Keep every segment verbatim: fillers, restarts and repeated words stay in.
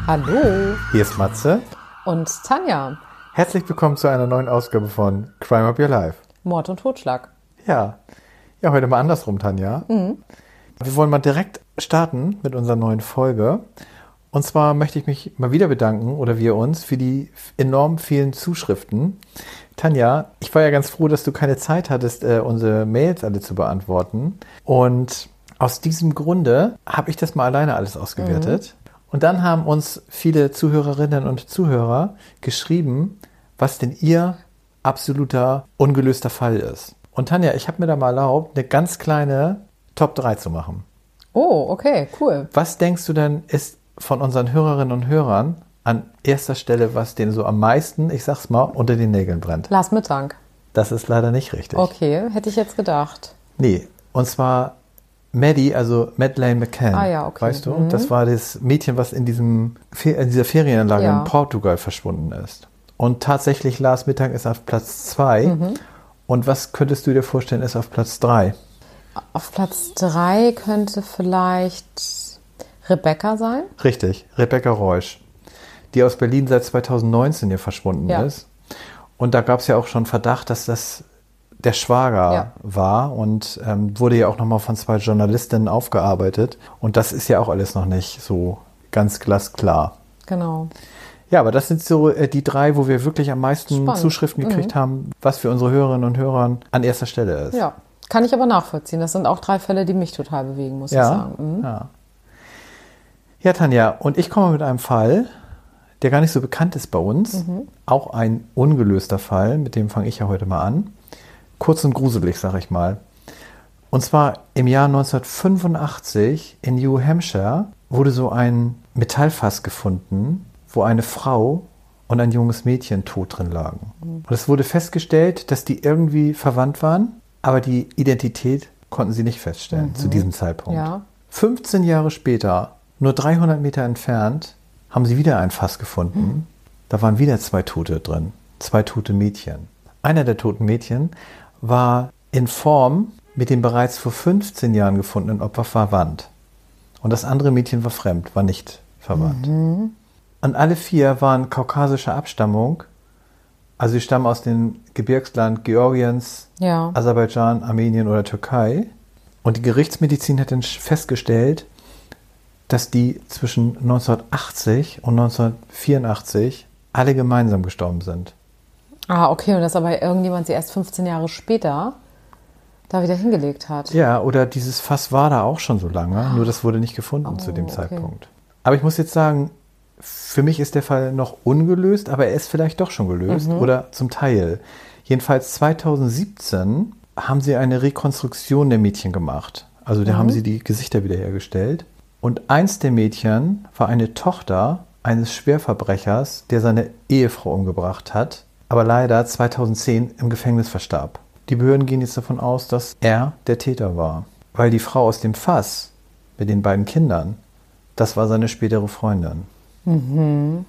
Hallo. Hier ist Matze. Und Tanja. Herzlich willkommen zu einer neuen Ausgabe von Crime Up Your Life. Mord und Totschlag. Ja, ja, heute mal andersrum, Tanja. Mhm. Wir wollen mal direkt starten mit unserer neuen Folge. Und zwar möchte ich mich mal wieder bedanken, oder wir uns, für die enorm vielen Zuschriften. Tanja, ich war ja ganz froh, dass du keine Zeit hattest, äh, unsere Mails alle zu beantworten. Und aus diesem Grunde habe ich das mal alleine alles ausgewertet. Mhm. Und dann haben uns viele Zuhörerinnen und Zuhörer geschrieben, was denn ihr absoluter ungelöster Fall ist. Und Tanja, ich habe mir da mal erlaubt, eine ganz kleine Top drei zu machen. Oh, okay, cool. Was denkst du denn, ist von unseren Hörerinnen und Hörern an erster Stelle, was denen so am meisten, ich sag's mal, unter den Nägeln brennt? Lars Mittank. Das ist leider nicht richtig. Okay, hätte ich jetzt gedacht. Nee, und zwar Maddie, also Madeleine McCann, ah, ja, okay. Weißt du? Mhm. Das war das Mädchen, was in, diesem, in dieser Ferienanlage ja. in Portugal verschwunden ist. Und tatsächlich Lars Mittank ist auf Platz zwei. Mhm. Und was könntest du dir vorstellen, ist auf Platz drei? Auf Platz drei könnte vielleicht Rebecca sein. Richtig, Rebecca Reusch, die aus Berlin seit zweitausendneunzehn hier verschwunden ja. ist. Und da gab es ja auch schon Verdacht, dass das der Schwager ja. war und ähm, wurde ja auch nochmal von zwei Journalistinnen aufgearbeitet. Und das ist ja auch alles noch nicht so ganz glasklar. Genau. Ja, aber das sind so äh, die drei, wo wir wirklich am meisten Spannend. Zuschriften gekriegt mhm. haben, was für unsere Hörerinnen und Hörer an erster Stelle ist. Ja, kann ich aber nachvollziehen. Das sind auch drei Fälle, die mich total bewegen, muss ja? ich sagen. Mhm. Ja. ja, Tanja, und ich komme mit einem Fall, der gar nicht so bekannt ist bei uns. Mhm. Auch ein ungelöster Fall, mit dem fange ich ja heute mal an. Kurz und gruselig, sag ich mal. Und zwar im Jahr neunzehnhundertfünfundachtzig in New Hampshire wurde so ein Metallfass gefunden, wo eine Frau und ein junges Mädchen tot drin lagen. Mhm. Und es wurde festgestellt, dass die irgendwie verwandt waren, aber die Identität konnten sie nicht feststellen mhm. zu diesem Zeitpunkt. Ja. fünfzehn Jahre später, nur dreihundert Meter entfernt, haben sie wieder ein Fass gefunden. Mhm. Da waren wieder zwei Tote drin, zwei tote Mädchen. Einer der toten Mädchen war in Form mit dem bereits vor fünfzehn Jahren gefundenen Opfer verwandt. Und das andere Mädchen war fremd, war nicht verwandt. Mhm. Und alle vier waren kaukasischer Abstammung. Also sie stammen aus dem Gebirgsland Georgiens, ja. Aserbaidschan, Armenien oder Türkei. Und die Gerichtsmedizin hat dann festgestellt, dass die zwischen neunzehnhundertachtzig und neunzehnhundertvierundachtzig alle gemeinsam gestorben sind. Ah, okay, und dass aber irgendjemand sie erst fünfzehn Jahre später da wieder hingelegt hat. Ja, oder dieses Fass war da auch schon so lange, ah. nur das wurde nicht gefunden oh, zu dem Zeitpunkt. Okay. Aber ich muss jetzt sagen, für mich ist der Fall noch ungelöst, aber er ist vielleicht doch schon gelöst mhm. oder zum Teil. Jedenfalls zweitausendsiebzehn haben sie eine Rekonstruktion der Mädchen gemacht. Also da mhm. haben sie die Gesichter wiederhergestellt. Und eins der Mädchen war eine Tochter eines Schwerverbrechers, der seine Ehefrau umgebracht hat, aber leider zweitausendzehn im Gefängnis verstarb. Die Behörden gehen jetzt davon aus, dass er der Täter war. Weil die Frau aus dem Fass mit den beiden Kindern, das war seine spätere Freundin. Mhm.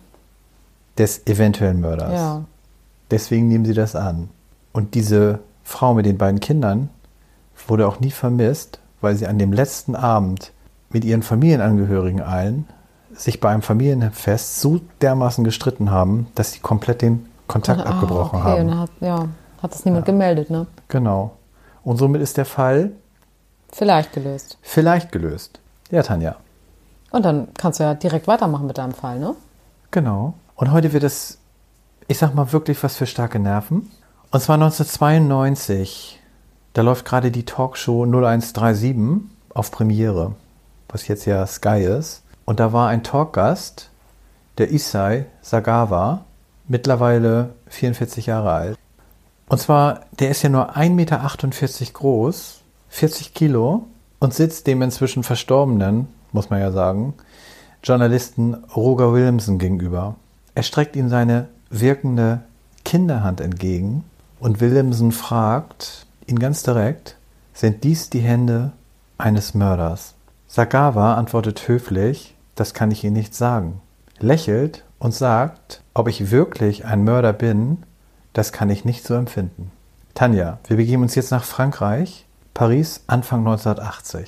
Des eventuellen Mörders. Ja. Deswegen nehmen sie das an. Und diese Frau mit den beiden Kindern wurde auch nie vermisst, weil sie an dem letzten Abend mit ihren Familienangehörigen allen sich bei einem Familienfest so dermaßen gestritten haben, dass sie komplett den Kontakt ah, abgebrochen okay. haben. Und hat, ja, hat das niemand ja. gemeldet, ne? Genau. Und somit ist der Fall vielleicht gelöst. Vielleicht gelöst. Ja, Tanja. Und dann kannst du ja direkt weitermachen mit deinem Fall, ne? Genau. Und heute wird es, ich sag mal, wirklich was für starke Nerven. Und zwar neunzehnhundertzweiundneunzig. Da läuft gerade die Talkshow null eins drei sieben auf Premiere, was jetzt ja Sky ist. Und da war ein Talkgast, der Issei Sagawa, mittlerweile vierundvierzig Jahre alt. Und zwar, der ist ja nur ein Meter achtundvierzig groß, vierzig Kilo und sitzt dem inzwischen verstorbenen, muss man ja sagen, Journalisten Roger Williamson gegenüber. Er streckt ihm seine wirkende Kinderhand entgegen und Williamson fragt ihn ganz direkt, sind dies die Hände eines Mörders? Sagawa antwortet höflich, das kann ich Ihnen nicht sagen, lächelt und sagt, ob ich wirklich ein Mörder bin, das kann ich nicht so empfinden. Tanja, wir begeben uns jetzt nach Frankreich, Paris, Anfang neunzehnhundertachtzig.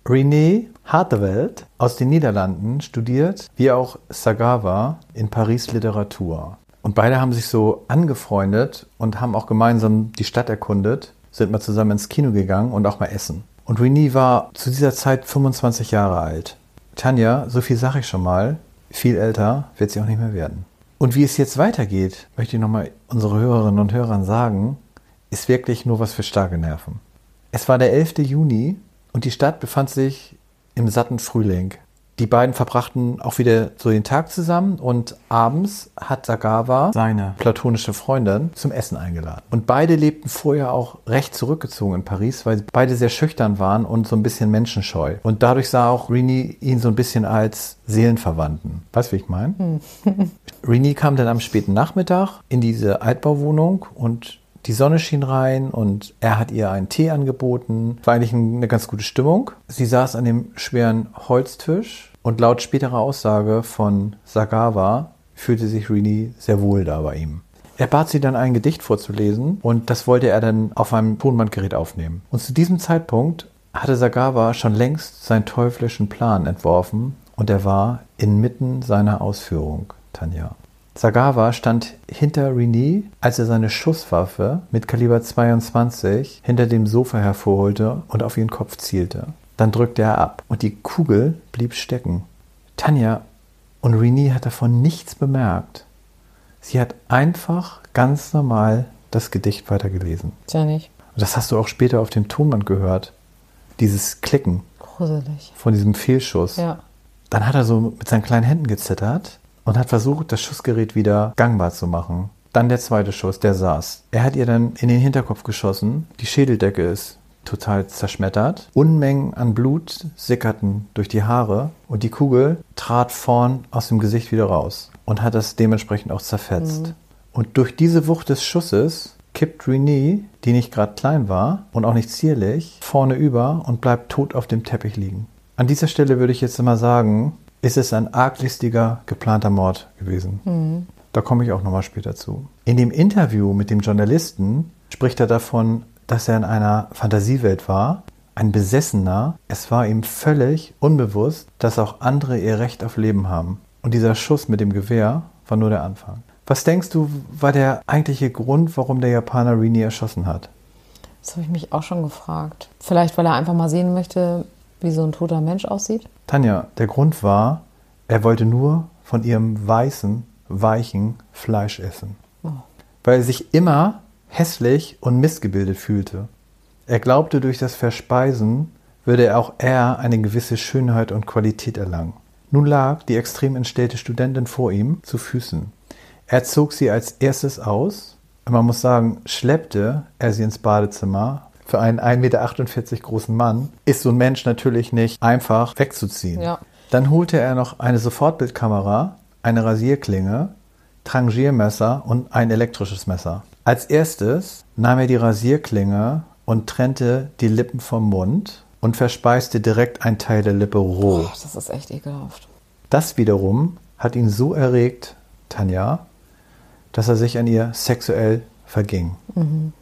René Hartevelt aus den Niederlanden studiert, wie auch Sagawa, in Paris Literatur. Und beide haben sich so angefreundet und haben auch gemeinsam die Stadt erkundet, sind mal zusammen ins Kino gegangen und auch mal essen. Und René war zu dieser Zeit fünfundzwanzig Jahre alt. Tanja, so viel sage ich schon mal, viel älter wird sie auch nicht mehr werden. Und wie es jetzt weitergeht, möchte ich nochmal unsere Hörerinnen und Hörern sagen, ist wirklich nur was für starke Nerven. Es war der elfte Juni und die Stadt befand sich im satten Frühling. Die beiden verbrachten auch wieder so den Tag zusammen und abends hat Sagawa seine platonische Freundin zum Essen eingeladen. Und beide lebten vorher auch recht zurückgezogen in Paris, weil sie beide sehr schüchtern waren und so ein bisschen menschenscheu. Und dadurch sah auch René ihn so ein bisschen als Seelenverwandten. Weißt du, wie ich meine? Hm. René kam dann am späten Nachmittag in diese Altbauwohnung und die Sonne schien rein und er hat ihr einen Tee angeboten. War eigentlich eine ganz gute Stimmung. Sie saß an dem schweren Holztisch und laut späterer Aussage von Sagawa fühlte sich René sehr wohl da bei ihm. Er bat sie dann, ein Gedicht vorzulesen und das wollte er dann auf einem Tonbandgerät aufnehmen. Und zu diesem Zeitpunkt hatte Sagawa schon längst seinen teuflischen Plan entworfen und er war inmitten seiner Ausführung, Tanja. Sagawa stand hinter René, als er seine Schusswaffe mit Kaliber zweiundzwanzig hinter dem Sofa hervorholte und auf ihren Kopf zielte. Dann drückte er ab und die Kugel blieb stecken. Tanja und René hat davon nichts bemerkt. Sie hat einfach ganz normal das Gedicht weitergelesen. Tja, nicht. Und das hast du auch später auf dem Tonband gehört. Dieses Klicken. Gruselig. Von diesem Fehlschuss. Ja. Dann hat er so mit seinen kleinen Händen gezittert und hat versucht, das Schussgerät wieder gangbar zu machen. Dann der zweite Schuss, der saß. Er hat ihr dann in den Hinterkopf geschossen. Die Schädeldecke ist total zerschmettert. Unmengen an Blut sickerten durch die Haare und die Kugel trat vorn aus dem Gesicht wieder raus und hat das dementsprechend auch zerfetzt. Mhm. Und durch diese Wucht des Schusses kippt René, die nicht gerade klein war und auch nicht zierlich, vorne über und bleibt tot auf dem Teppich liegen. An dieser Stelle würde ich jetzt mal sagen, ist es ein arglistiger, geplanter Mord gewesen. Mhm. Da komme ich auch nochmal später zu. In dem Interview mit dem Journalisten spricht er davon, dass er in einer Fantasiewelt war, ein Besessener. Es war ihm völlig unbewusst, dass auch andere ihr Recht auf Leben haben. Und dieser Schuss mit dem Gewehr war nur der Anfang. Was denkst du, war der eigentliche Grund, warum der Japaner René erschossen hat? Das habe ich mich auch schon gefragt. Vielleicht, weil er einfach mal sehen möchte, wie so ein toter Mensch aussieht? Tanja, der Grund war, er wollte nur von ihrem weißen, weichen Fleisch essen. Oh. Weil er sich immer hässlich und missgebildet fühlte. Er glaubte, durch das Verspeisen würde auch er eine gewisse Schönheit und Qualität erlangen. Nun lag die extrem entstellte Studentin vor ihm zu Füßen. Er zog sie als erstes aus. Man muss sagen, schleppte er sie ins Badezimmer. Für einen ein Meter achtundvierzig großen Mann ist so ein Mensch natürlich nicht einfach wegzuziehen. Ja. Dann holte er noch eine Sofortbildkamera, eine Rasierklinge, Trangiermesser und ein elektrisches Messer. Als erstes nahm er die Rasierklinge und trennte die Lippen vom Mund und verspeiste direkt einen Teil der Lippe roh. Oh, das ist echt ekelhaft. Das wiederum hat ihn so erregt, Tanja, dass er sich an ihr sexuell verging. Mhm.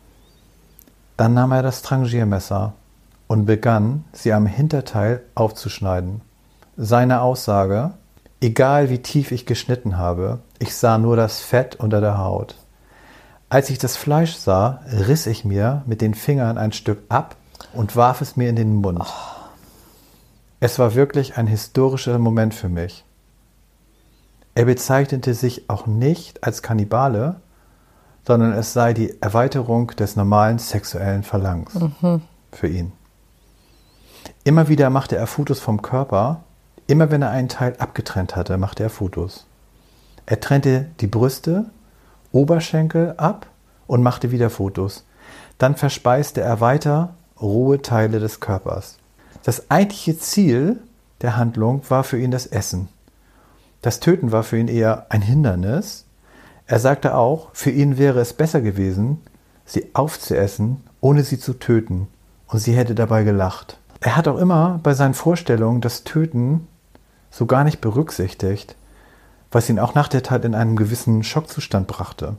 Dann nahm er das Trangiermesser und begann, sie am Hinterteil aufzuschneiden. Seine Aussage: Egal wie tief ich geschnitten habe, ich sah nur das Fett unter der Haut. Als ich das Fleisch sah, riss ich mir mit den Fingern ein Stück ab und warf es mir in den Mund. Oh. Es war wirklich ein historischer Moment für mich. Er bezeichnete sich auch nicht als Kannibale, sondern es sei die Erweiterung des normalen sexuellen Verlangens mhm. für ihn. Immer wieder machte er Fotos vom Körper. Immer wenn er einen Teil abgetrennt hatte, machte er Fotos. Er trennte die Brüste, Oberschenkel ab und machte wieder Fotos. Dann verspeiste er weiter rohe Teile des Körpers. Das eigentliche Ziel der Handlung war für ihn das Essen. Das Töten war für ihn eher ein Hindernis. Er sagte auch, für ihn wäre es besser gewesen, sie aufzuessen, ohne sie zu töten. Und sie hätte dabei gelacht. Er hat auch immer bei seinen Vorstellungen das Töten so gar nicht berücksichtigt, was ihn auch nach der Tat in einen gewissen Schockzustand brachte.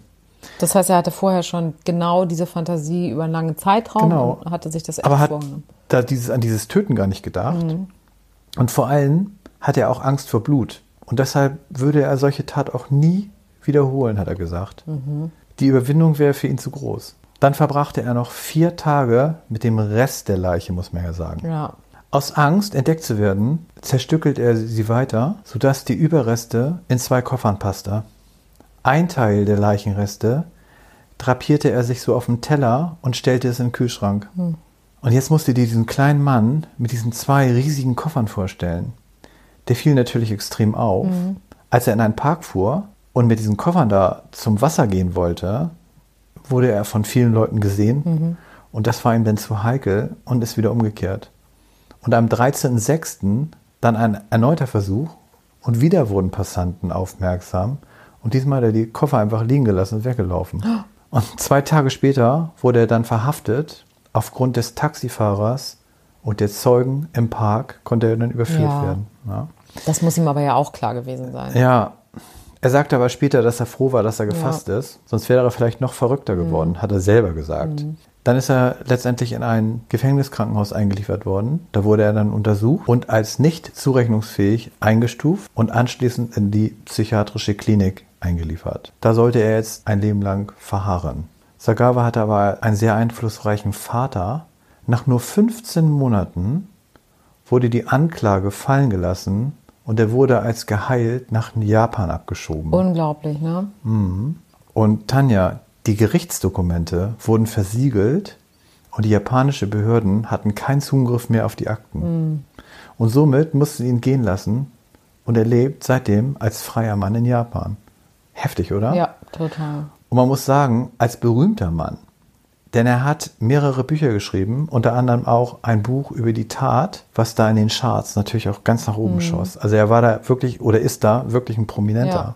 Das heißt, er hatte vorher schon genau diese Fantasie über einen langen Zeitraum Genau. und hatte sich das echt Aber hat vorgenommen. da dieses, an dieses Töten gar nicht gedacht. Mhm. Und vor allem hat er auch Angst vor Blut. Und deshalb würde er solche Tat auch nie wiederholen, hat er gesagt. Mhm. Die Überwindung wäre für ihn zu groß. Dann verbrachte er noch vier Tage mit dem Rest der Leiche, muss man ja sagen. Ja. Aus Angst, entdeckt zu werden, zerstückelt er sie weiter, sodass die Überreste in zwei Koffern passte. Ein Teil der Leichenreste drapierte er sich so auf den Teller und stellte es in den Kühlschrank. Hm. Und jetzt musst du dir diesen kleinen Mann mit diesen zwei riesigen Koffern vorstellen. Der fiel natürlich extrem auf. Mhm. Als er in einen Park fuhr und mit diesen Koffern da zum Wasser gehen wollte, wurde er von vielen Leuten gesehen. Mhm. Und das war ihm dann zu heikel und ist wieder umgekehrt. Und am dreizehnten sechsten dann ein erneuter Versuch und wieder wurden Passanten aufmerksam. Und diesmal hat er die Koffer einfach liegen gelassen und weggelaufen. Oh. Und zwei Tage später wurde er dann verhaftet. Aufgrund des Taxifahrers und der Zeugen im Park konnte er dann überführt ja. werden. Ja. Das muss ihm aber ja auch klar gewesen sein. Ja, er sagte aber später, dass er froh war, dass er gefasst ja. ist. Sonst wäre er vielleicht noch verrückter geworden, mhm. hat er selber gesagt. Mhm. Dann ist er letztendlich in ein Gefängniskrankenhaus eingeliefert worden. Da wurde er dann untersucht und als nicht zurechnungsfähig eingestuft und anschließend in die psychiatrische Klinik eingeliefert. Da sollte er jetzt ein Leben lang verharren. Sagawa hatte aber einen sehr einflussreichen Vater. Nach nur fünfzehn Monaten wurde die Anklage fallen gelassen und er wurde als geheilt nach Japan abgeschoben. Unglaublich, ne? Mhm. Und Tanja, die Gerichtsdokumente wurden versiegelt und die japanischen Behörden hatten keinen Zugriff mehr auf die Akten. Mhm. Und somit mussten sie ihn gehen lassen und er lebt seitdem als freier Mann in Japan. Heftig, oder? Ja, total. Und man muss sagen, als berühmter Mann, denn er hat mehrere Bücher geschrieben, unter anderem auch ein Buch über die Tat, was da in den Charts natürlich auch ganz nach oben mhm. schoss. Also er war da wirklich oder ist da wirklich ein Prominenter. Ja.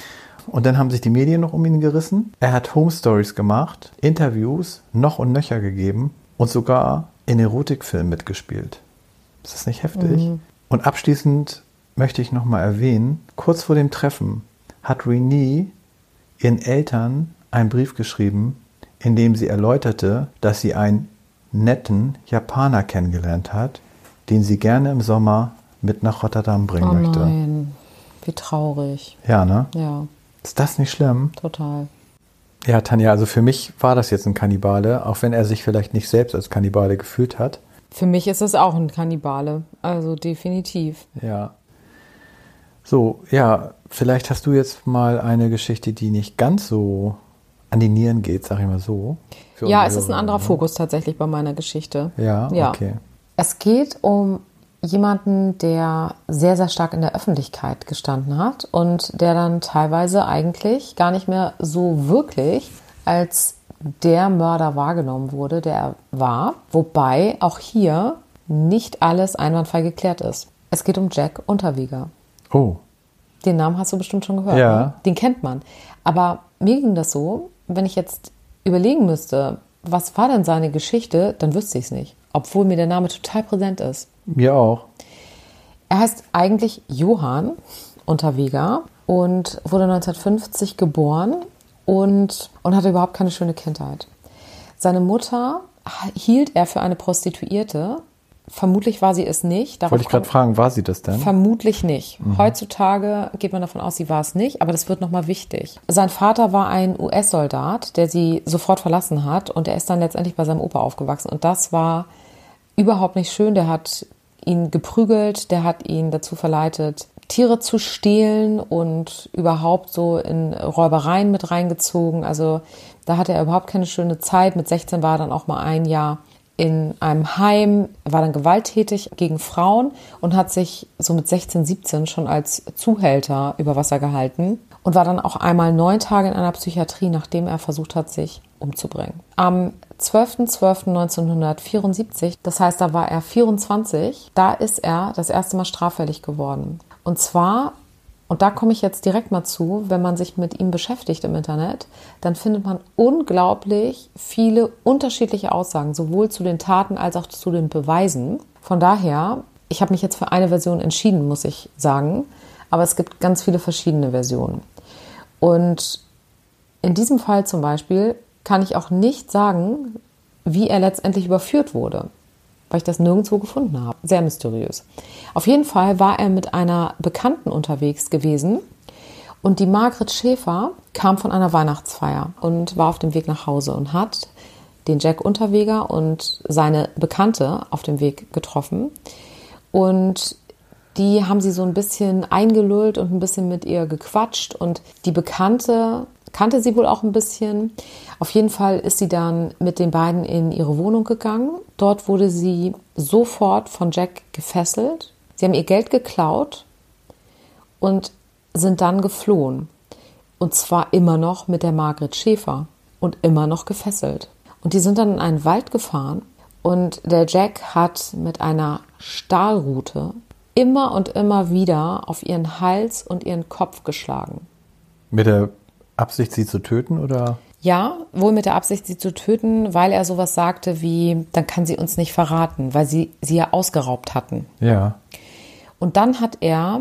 Und dann haben sich die Medien noch um ihn gerissen. Er hat Home Stories gemacht, Interviews noch und nöcher gegeben und sogar in Erotikfilmen mitgespielt. Ist das nicht heftig? Mhm. Und abschließend möchte ich nochmal erwähnen, kurz vor dem Treffen hat Renee ihren Eltern einen Brief geschrieben, in dem sie erläuterte, dass sie einen netten Japaner kennengelernt hat, den sie gerne im Sommer mit nach Rotterdam bringen oh möchte. Nein, wie traurig. Ja, ne? Ja. Ist das nicht schlimm? Total. Ja, Tanja, also für mich war das jetzt ein Kannibale, auch wenn er sich vielleicht nicht selbst als Kannibale gefühlt hat. Für mich ist es auch ein Kannibale, also definitiv. Ja. So, ja, vielleicht hast du jetzt mal eine Geschichte, die nicht ganz so an die Nieren geht, sag ich mal so. Ja, es ist ein anderer Fokus tatsächlich bei meiner Geschichte. Ja, ja, okay. Es geht um jemanden, der sehr, sehr stark in der Öffentlichkeit gestanden hat und der dann teilweise eigentlich gar nicht mehr so wirklich als der Mörder wahrgenommen wurde, der er war. Wobei auch hier nicht alles einwandfrei geklärt ist. Es geht um Jack Unterweger. Oh. Den Namen hast du bestimmt schon gehört. Ja. Ne? Den kennt man. Aber mir ging das so, wenn ich jetzt überlegen müsste, was war denn seine Geschichte, dann wüsste ich es nicht. Obwohl mir der Name total präsent ist. Mir auch. Er heißt eigentlich Johann Unterweger und wurde neunzehnhundertfünfzig geboren und, und hatte überhaupt keine schöne Kindheit. Seine Mutter hielt er für eine Prostituierte. Vermutlich war sie es nicht. Darauf Wollte ich gerade fragen, war sie das denn? Vermutlich nicht. Mhm. Heutzutage geht man davon aus, sie war es nicht, aber das wird nochmal wichtig. Sein Vater war ein U S-Soldat, der sie sofort verlassen hat und er ist dann letztendlich bei seinem Opa aufgewachsen und das war überhaupt nicht schön. Der hat ihn geprügelt, der hat ihn dazu verleitet, Tiere zu stehlen und überhaupt so in Räubereien mit reingezogen. Also da hatte er überhaupt keine schöne Zeit. Mit sechzehn war er dann auch mal ein Jahr in einem Heim, war dann gewalttätig gegen Frauen und hat sich so mit sechzehn, siebzehn schon als Zuhälter über Wasser gehalten und war dann auch einmal neun Tage in einer Psychiatrie, nachdem er versucht hat, sich umzubringen. Am zwölften zwölften neunzehnhundertvierundsiebzig, das heißt, da war er vierundzwanzig, da ist er das erste Mal straffällig geworden. Und zwar, und da komme ich jetzt direkt mal zu, wenn man sich mit ihm beschäftigt im Internet, dann findet man unglaublich viele unterschiedliche Aussagen, sowohl zu den Taten als auch zu den Beweisen. Von daher, ich habe mich jetzt für eine Version entschieden, muss ich sagen, aber es gibt ganz viele verschiedene Versionen. Und in diesem Fall zum Beispiel kann ich auch nicht sagen, wie er letztendlich überführt wurde, weil ich das nirgendwo gefunden habe. Sehr mysteriös. Auf jeden Fall war er mit einer Bekannten unterwegs gewesen und die Margret Schäfer kam von einer Weihnachtsfeier und war auf dem Weg nach Hause und hat den Jack Unterweger und seine Bekannte auf dem Weg getroffen. Und die haben sie so ein bisschen eingelullt und ein bisschen mit ihr gequatscht. Und die Bekannte kannte sie wohl auch ein bisschen. Auf jeden Fall ist sie dann mit den beiden in ihre Wohnung gegangen. Dort wurde sie sofort von Jack gefesselt. Sie haben ihr Geld geklaut und sind dann geflohen. Und zwar immer noch mit der Margret Schäfer und immer noch gefesselt. Und die sind dann in einen Wald gefahren und der Jack hat mit einer Stahlrute immer und immer wieder auf ihren Hals und ihren Kopf geschlagen. Mit der Absicht, sie zu töten, oder? Ja, wohl mit der Absicht, sie zu töten, weil er sowas sagte wie, dann kann sie uns nicht verraten, weil sie sie ja ausgeraubt hatten. Ja. Und dann hat er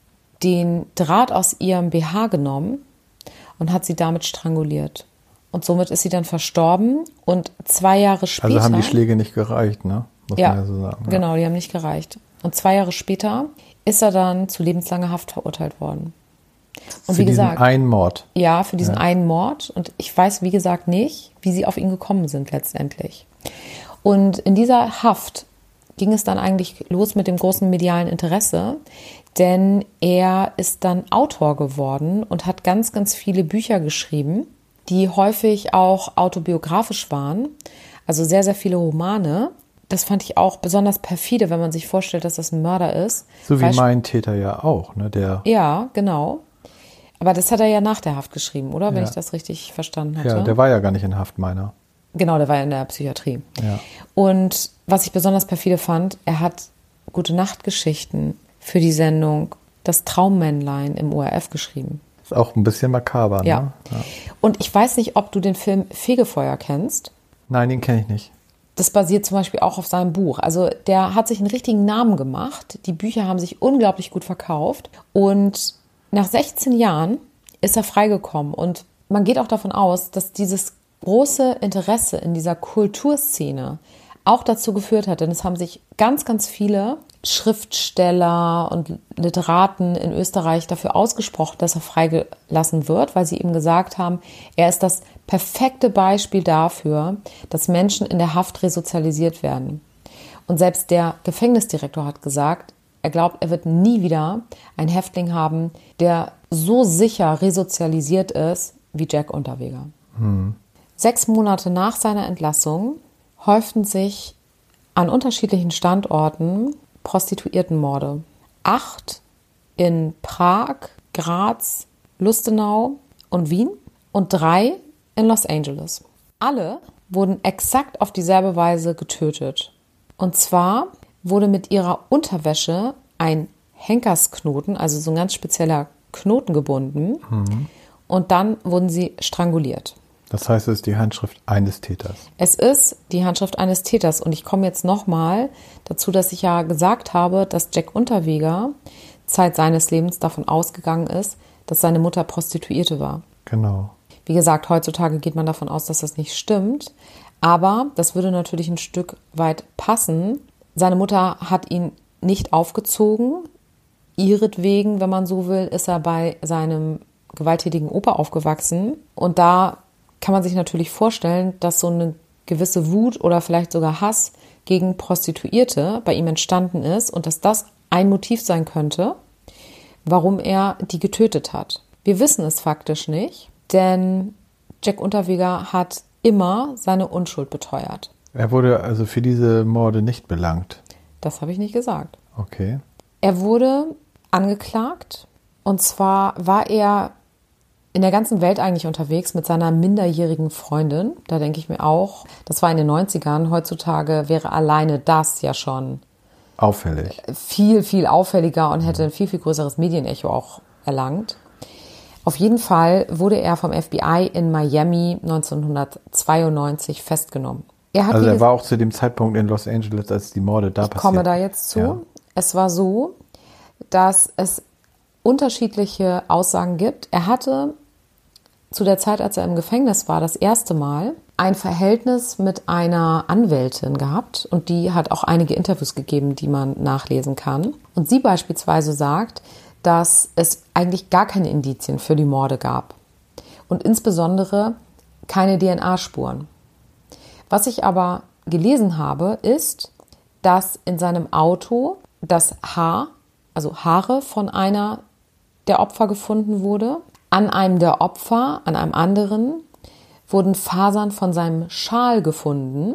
den Draht aus ihrem B H genommen und hat sie damit stranguliert. Und somit ist sie dann verstorben und zwei Jahre später... Also haben die Schläge nicht gereicht, ne? Muss ja, man ja so sagen. Ja, genau, die haben nicht gereicht. Und zwei Jahre später ist er dann zu lebenslanger Haft verurteilt worden. Und für wie gesagt, diesen einen Mord. Ja, für diesen Ja. einen Mord. Und ich weiß, wie gesagt, nicht, wie sie auf ihn gekommen sind letztendlich. Und in dieser Haft ging es dann eigentlich los mit dem großen medialen Interesse, denn er ist dann Autor geworden und hat ganz, ganz viele Bücher geschrieben, die häufig auch autobiografisch waren, also sehr, sehr viele Romane. Das fand ich auch besonders perfide, wenn man sich vorstellt, dass das ein Mörder ist. So wie Weil, mein Täter ja auch, ne? Der, ja, genau. Aber das hat er ja nach der Haft geschrieben, oder? Wenn Ja. ich das richtig verstanden hatte. ja, der war ja gar nicht in Haft, meiner. Genau, der war ja in der Psychiatrie. Ja. Und was ich besonders perfide fand, er hat Gute-Nacht-Geschichten für die Sendung Das Traummännlein im O R F geschrieben. Ist auch ein bisschen makaber, Ja. ne? Ja. Und ich weiß nicht, ob du den Film Fegefeuer kennst. Nein, den kenne ich nicht. Das basiert zum Beispiel auch auf seinem Buch. Also der hat sich einen richtigen Namen gemacht. Die Bücher haben sich unglaublich gut verkauft. Und nach sechzehn Jahren ist er freigekommen. Und man geht auch davon aus, dass dieses große Interesse in dieser Kulturszene auch dazu geführt hat. Denn es haben sich ganz, ganz viele Schriftsteller und Literaten in Österreich dafür ausgesprochen, dass er freigelassen wird, weil sie ihm gesagt haben, er ist das perfekte Beispiel dafür, dass Menschen in der Haft resozialisiert werden. Und selbst der Gefängnisdirektor hat gesagt, er glaubt, er wird nie wieder einen Häftling haben, der so sicher resozialisiert ist wie Jack Unterweger. Hm. Sechs Monate nach seiner Entlassung häuften sich an unterschiedlichen Standorten Prostituiertenmorde. Acht in Prag, Graz, Lustenau und Wien und drei in Los Angeles. Alle wurden exakt auf dieselbe Weise getötet. Und zwar wurde mit ihrer Unterwäsche ein Henkersknoten, also so ein ganz spezieller Knoten gebunden. Mhm. Und dann wurden sie stranguliert. Das heißt, es ist die Handschrift eines Täters. Es ist die Handschrift eines Täters. Und ich komme jetzt nochmal dazu, dass ich ja gesagt habe, dass Jack Unterweger Zeit seines Lebens davon ausgegangen ist, dass seine Mutter Prostituierte war. Genau. Wie gesagt, heutzutage geht man davon aus, dass das nicht stimmt. Aber das würde natürlich ein Stück weit passen. Seine Mutter hat ihn nicht aufgezogen. Ihretwegen, wenn man so will, ist er bei seinem gewalttätigen Opa aufgewachsen. Und da kann man sich natürlich vorstellen, dass so eine gewisse Wut oder vielleicht sogar Hass gegen Prostituierte bei ihm entstanden ist und dass das ein Motiv sein könnte, warum er die getötet hat. Wir wissen es faktisch nicht, denn Jack Unterweger hat immer seine Unschuld beteuert. Er wurde also für diese Morde nicht belangt. Das habe ich nicht gesagt. Okay. Er wurde angeklagt und zwar war er in der ganzen Welt eigentlich unterwegs mit seiner minderjährigen Freundin. Da denke ich mir auch, das war in den neunzigern. Heutzutage wäre alleine das ja schon auffällig. Viel, viel auffälliger und hätte ein viel, viel größeres Medienecho auch erlangt. Auf jeden Fall wurde er vom F B I in Miami neunzehnhundertzweiundneunzig festgenommen. Er hat also er war auch zu dem Zeitpunkt in Los Angeles, als die Morde da passiert. Ich komme da jetzt zu. Ja. Es war so, dass es unterschiedliche Aussagen gibt. Er hatte zu der Zeit, als er im Gefängnis war, das erste Mal ein Verhältnis mit einer Anwältin gehabt und die hat auch einige Interviews gegeben, die man nachlesen kann. Und sie beispielsweise sagt, dass es eigentlich gar keine Indizien für die Morde gab und insbesondere keine D N A-Spuren. Was ich aber gelesen habe, ist, dass in seinem Auto das Haar, also Haare von einer der Opfer gefunden wurde. An einem der Opfer, an einem anderen, wurden Fasern von seinem Schal gefunden.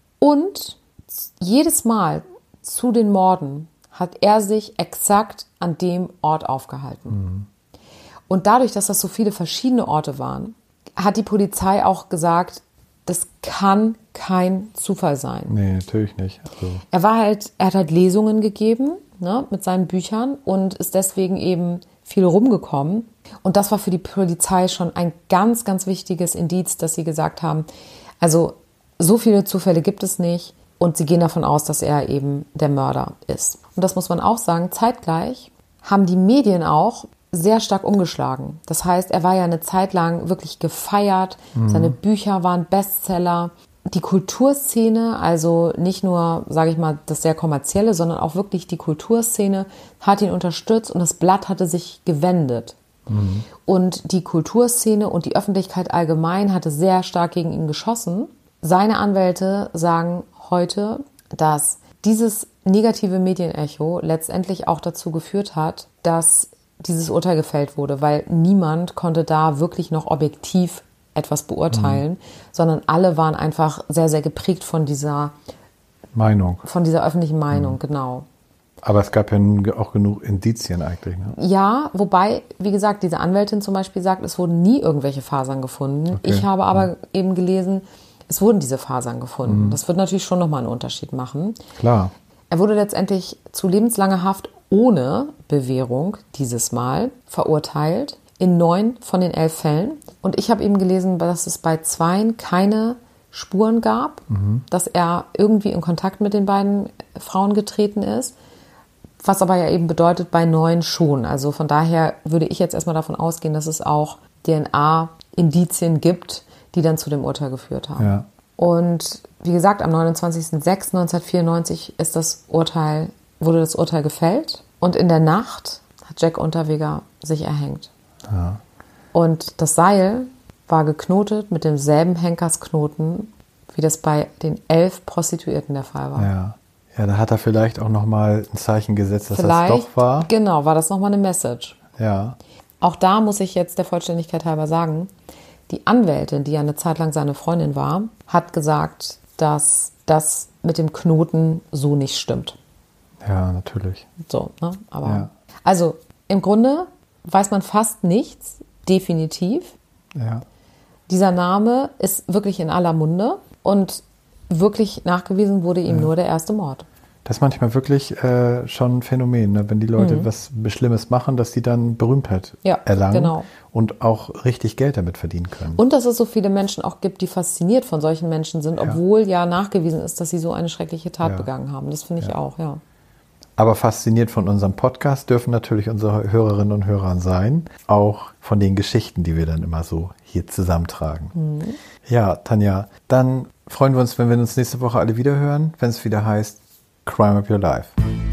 Und jedes Mal zu den Morden hat er sich exakt an dem Ort aufgehalten. Mhm. Und dadurch, dass das so viele verschiedene Orte waren, hat die Polizei auch gesagt, das kann kein Zufall sein. Nee, natürlich nicht. Also. Er war halt, er hat halt Lesungen gegeben, ne, mit seinen Büchern und ist deswegen eben viel rumgekommen. Und das war für die Polizei schon ein ganz, ganz wichtiges Indiz, dass sie gesagt haben, also so viele Zufälle gibt es nicht und sie gehen davon aus, dass er eben der Mörder ist. Und das muss man auch sagen, zeitgleich haben die Medien auch sehr stark umgeschlagen. Das heißt, er war ja eine Zeit lang wirklich gefeiert, mhm. seine Bücher waren Bestseller. Die Kulturszene, also nicht nur, sage ich mal, das sehr kommerzielle, sondern auch wirklich die Kulturszene hat ihn unterstützt und das Blatt hatte sich gewendet. Mhm. Und die Kulturszene und die Öffentlichkeit allgemein hatte sehr stark gegen ihn geschossen. Seine Anwälte sagen heute, dass dieses negative Medienecho letztendlich auch dazu geführt hat, dass dieses Urteil gefällt wurde, weil niemand konnte da wirklich noch objektiv etwas beurteilen, mhm. sondern alle waren einfach sehr, sehr geprägt von dieser Meinung. Von dieser öffentlichen Meinung, mhm. genau. Aber es gab ja nun auch genug Indizien eigentlich, ne? Ja, wobei, wie gesagt, diese Anwältin zum Beispiel sagt, es wurden nie irgendwelche Fasern gefunden. Okay. Ich habe aber mhm. eben gelesen, es wurden diese Fasern gefunden. Mhm. Das wird natürlich schon nochmal einen Unterschied machen. Klar. Er wurde letztendlich zu lebenslanger Haft ohne Bewährung dieses Mal verurteilt. In neun von den elf Fällen. Und ich habe eben gelesen, dass es bei zweien keine Spuren gab, mhm. dass er irgendwie in Kontakt mit den beiden Frauen getreten ist. Was aber ja eben bedeutet, bei neun schon. Also von daher würde ich jetzt erstmal davon ausgehen, dass es auch D N A-Indizien gibt, die dann zu dem Urteil geführt haben. Ja. Und wie gesagt, am neunundzwanzigsten sechsten neunzehnhundertvierundneunzig ist das Urteil, wurde das Urteil gefällt. Und in der Nacht hat Jack Unterweger sich erhängt. Ja. Und das Seil war geknotet mit demselben Henkersknoten, wie das bei den elf Prostituierten der Fall war. Ja, ja, da hat er vielleicht auch nochmal ein Zeichen gesetzt, dass vielleicht, das doch war. Genau, war das nochmal eine Message. Ja. Auch da muss ich jetzt der Vollständigkeit halber sagen, die Anwältin, die ja eine Zeit lang seine Freundin war, hat gesagt, dass das mit dem Knoten so nicht stimmt. Ja, natürlich. So, ne? Aber ja. Also im Grunde weiß man fast nichts, definitiv. Ja. Dieser Name ist wirklich in aller Munde und wirklich nachgewiesen wurde ihm ja. nur der erste Mord. Das ist manchmal wirklich äh, schon ein Phänomen, ne? Wenn die Leute mhm. was Schlimmes machen, dass die dann Berühmtheit ja, erlangen genau. und auch richtig Geld damit verdienen können. Und dass es so viele Menschen auch gibt, die fasziniert von solchen Menschen sind, ja. obwohl ja nachgewiesen ist, dass sie so eine schreckliche Tat ja. begangen haben. Das finde ich ja. auch, ja. Aber fasziniert von unserem Podcast dürfen natürlich unsere Hörerinnen und Hörer sein. Auch von den Geschichten, die wir dann immer so hier zusammentragen. Mhm. Ja, Tanja, dann freuen wir uns, wenn wir uns nächste Woche alle wieder hören, wenn es wieder heißt Crime of Your Life.